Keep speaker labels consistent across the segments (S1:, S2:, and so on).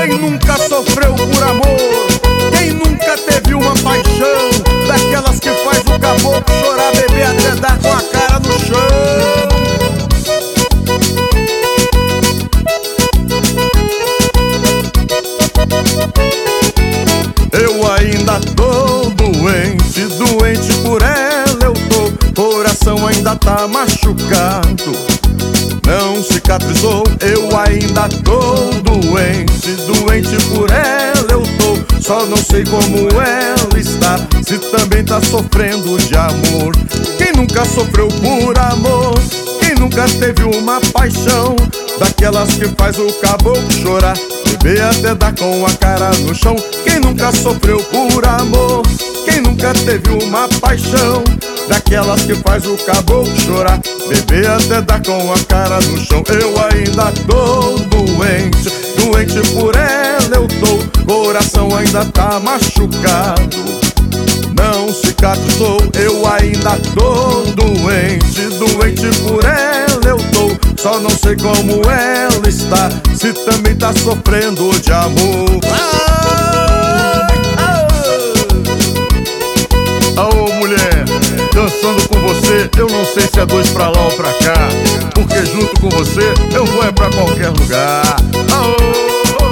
S1: Quem nunca sofreu por amor? Quem nunca teve uma paixão daquelas que faz o caboclo chorar, beber até dar com a cara no chão? Eu ainda tô doente, doente por ela eu tô. Coração ainda tá machucado, não cicatrizou. Eu ainda tô doente, doente por ela eu tô. Só não sei como ela está, se também tá sofrendo de amor. Quem nunca sofreu por amor? Quem nunca teve uma paixão daquelas que faz o caboclo chorar, beber até dar com a cara no chão? Quem nunca sofreu por amor? Quem nunca teve uma paixão daquelas que faz o caboclo chorar, beber até dar com a cara no chão? Eu ainda tô doente, doente por ela eu tô. Coração ainda tá machucado, não cicatrizou. Eu ainda tô doente, doente por ela eu tô. Só não sei como ela está, se também tá sofrendo de amor. Aô mulher, dançando com você, eu não sei se é dois pra lá ou pra cá, porque junto com você eu vou é pra qualquer lugar. Aô!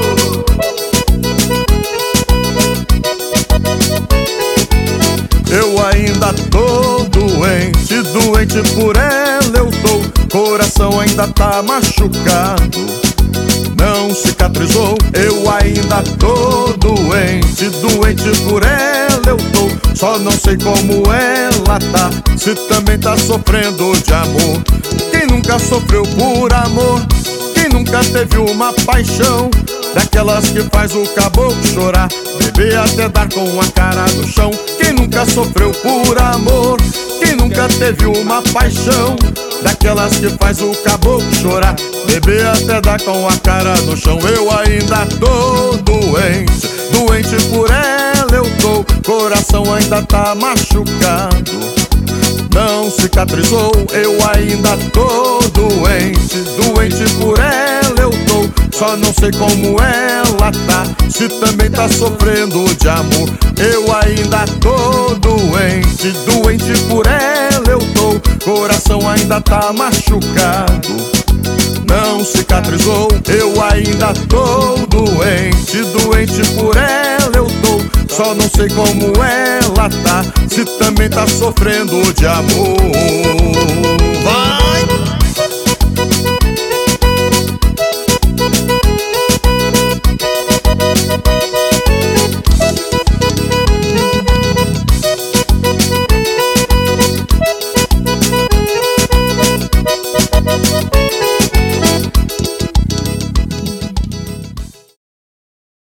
S1: Eu ainda tô doente, doente por ela eu tô. Coração ainda tá machucado, não cicatrizou. Eu ainda tô doente, doente por ela eu tô. Só não sei como ela tá, se também tá sofrendo de amor. Quem nunca sofreu por amor? Quem nunca teve uma paixão daquelas que faz o caboclo chorar, beber até dar com a cara no chão? Quem nunca sofreu por amor? Quem nunca teve uma paixão daquelas que faz o caboclo chorar, beber até dar com a cara no chão? Eu ainda tô doente, doente por ela eu tô. Coração ainda tá machucado, não cicatrizou. Eu ainda tô doente, doente por ela eu tô. Só não sei como ela tá, se também tá sofrendo de amor. Eu ainda tô doente, doente por ela eu tô. Coração ainda tá machucado, não cicatrizou. Eu ainda tô doente, doente por ela eu tô. Só não sei como ela tá, se também tá sofrendo de amor. Vai!